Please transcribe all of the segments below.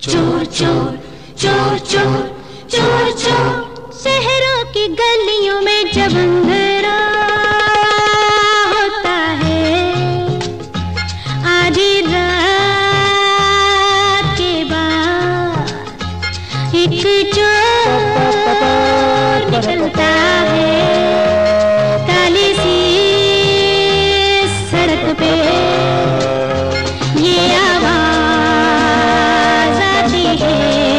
चोर चोर चोर चोर चोर चोर शहरों की गलियों में जब अंधेरा होता है, आधी रात के बाद एक चोर निकलता है काली सी सड़क पे। ये आवाज आती है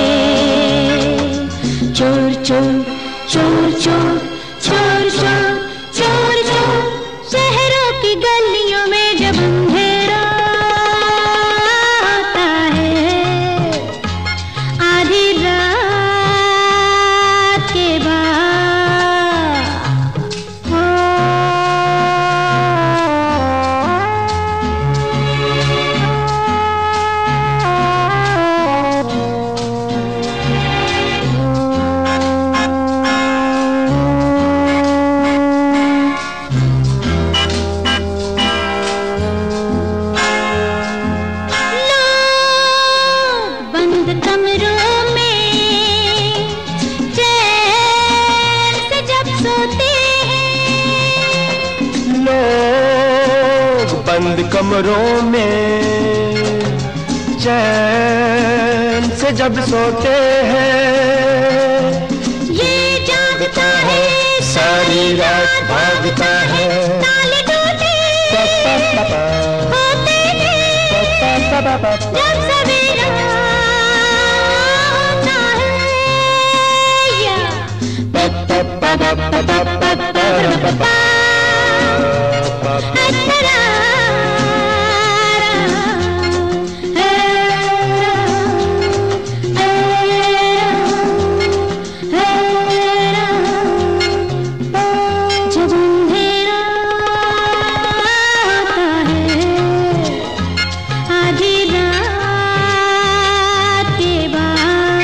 चोर चोर चोर चोर चोर चोर चोर चोर शहरों की गलियों में जब अंधेरा होता है, आधी रात के बाद। कमरों में चैन से जब सोते हैं, लोग बंद कमरों में चैन से जब सोते हैं, ये जागता है सारी रात भागता है, ताले टूटे होते हैं जब सवेरा होता है। जब अंधेरा होता है, आधी रात के बाद।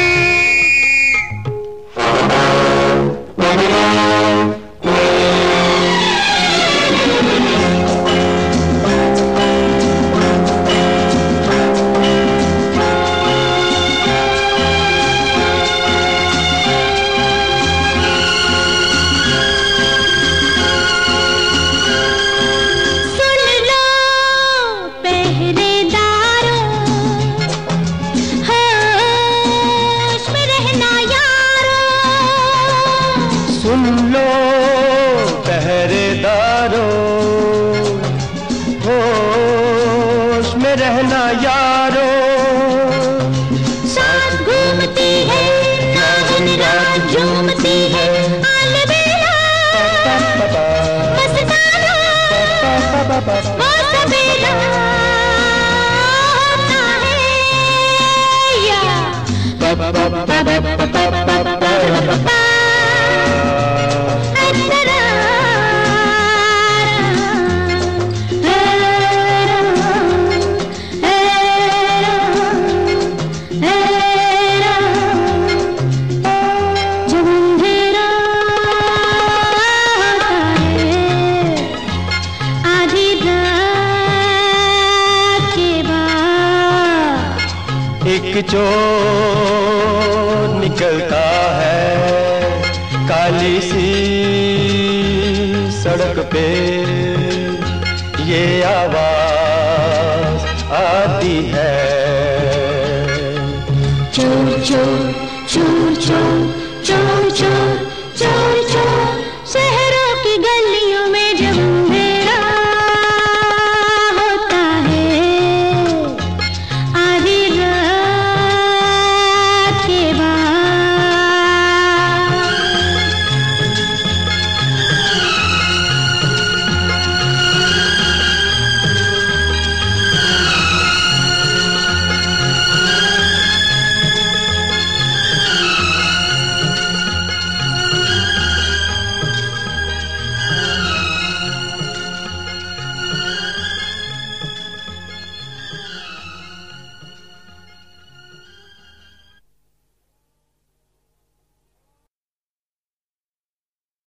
सुन लो पहरेदारों, होश में रहना यारों, साथ घूमती है नागिन रात झूमती है, अलबेला मस्ताना वो सवेरा होता है या जब अंधेरा होता है, आधी रात के बाद। एक चोर निकलता है काली सी सड़क पे, ये आवाज आती है चोर चोर चोर चोर चोर चोर चोर चोर